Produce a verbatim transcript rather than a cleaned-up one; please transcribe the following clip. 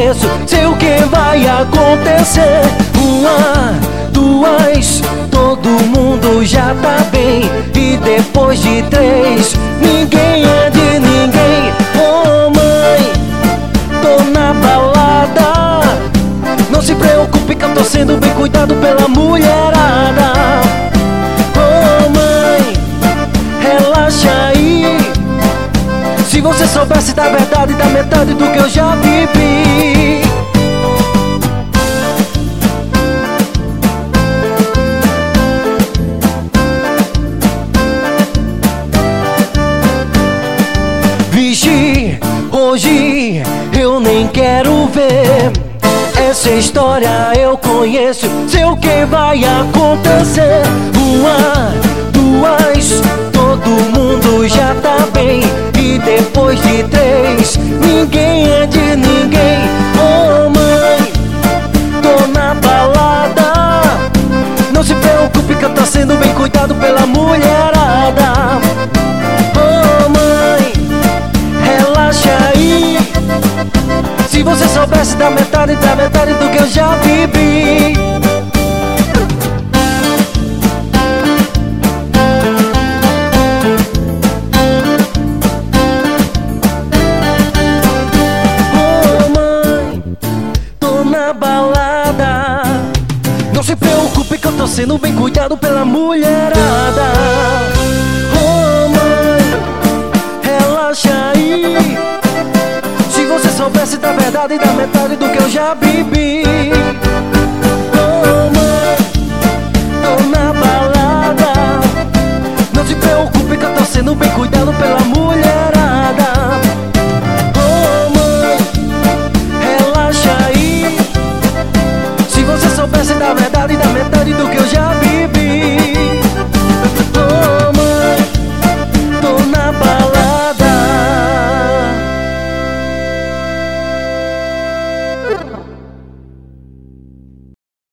conheço, sei o que vai acontecer. Uma, duas, todo mundo já tá bem. E depois de três, ninguém é de ninguém. Oh mãe, tô na balada. Não se preocupe que eu tô sendo bem cuidado pela mulherada. Oh mãe, relaxa aí. Se você soubesse da verdade, da metade do que eu já vivi. Vigie, hoje eu nem quero ver. Essa história eu conheço, sei o que vai acontecer. Uma, duas, todo mundo já tá bem. E depois de três, ninguém é de ninguém. Oh mãe, tô na balada. Não se preocupe que eu tô sendo bem cuidado pela mulherada. Oh mãe, relaxa aí. Se você soubesse da metade, da metade do que eu já vivi. Oh mãe, tô na balada. Não se preocupe que eu tô sendo bem cuidado pela mulherada. Oh mãe, relaxa aí. Se você soubesse da verdade, da metade do que eu já vivi. Oh mãe, tô na balada. Não se preocupe que eu tô sendo bem cuidado pela mulher.